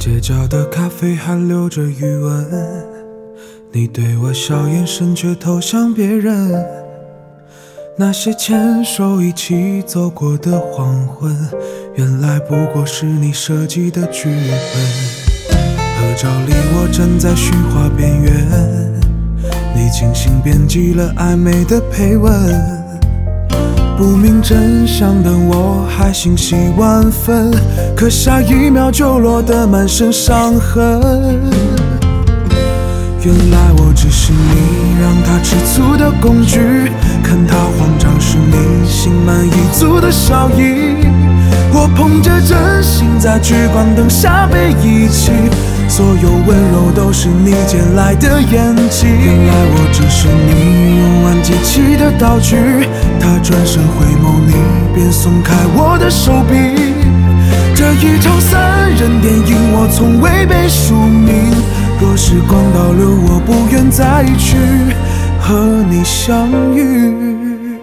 街角的咖啡还留着余温，你对我笑，眼神却投向别人。那些牵手一起走过的黄昏，原来不过是你设计的剧本。合照里我站在虚华边缘，你精心编辑了暧昧的配文。不明真相的我还欣喜万分，可下一秒就落得满身伤痕。原来我只是你让他吃醋的工具，看他慌张是你心满意足的笑意。我捧着真心在聚光灯下被遗弃，所有温柔都是你捡来的演技。原来我只是你用完机器的道具，他转身回眸，你便松开我的手臂。这一场三人电影我从未被署名，若时光倒流，我不愿再去和你相遇。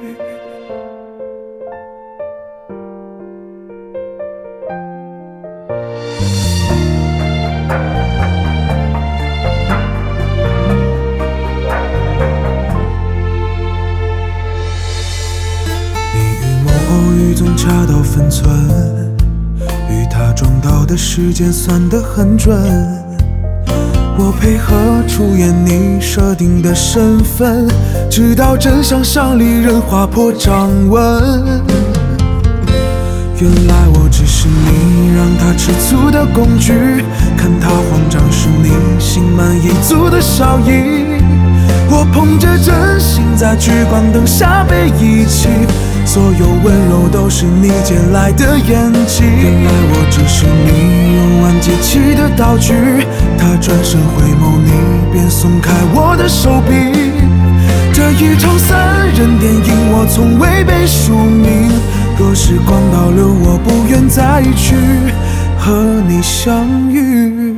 雨总恰到分寸，与他撞到的时间算得很准。我配合出演你设定的身份，直到真相像利刃划破掌纹。原来我只是你让他吃醋的工具，看他慌张是你心满意足的笑意。我捧着真心在聚光灯下被遗弃，所有温柔都是你捡来的演技。原来我只是你用完机器的道具，他转身回眸，你便松开我的手臂。这一场三人电影我从未被署名，若时光倒流，我不愿再去和你相遇。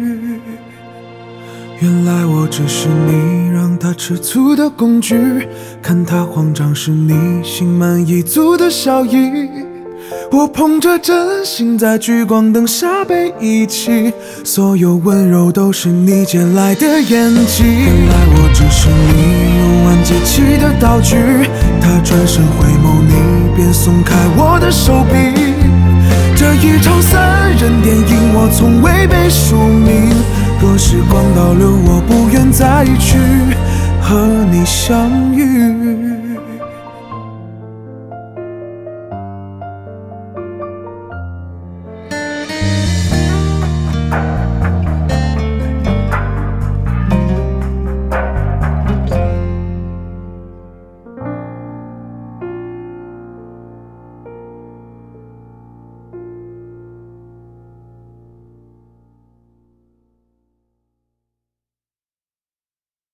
原来我只是你让他吃醋的工具，看他慌张是你心满意足的笑意。我捧着真心在聚光灯下被遗弃，所有温柔都是你捡来的演技。原来我只是你用完机器的道具，他转身回眸，你便松开我的手臂。这一场三人电影我从未被署名，若时光倒流，我不愿再去和你相遇。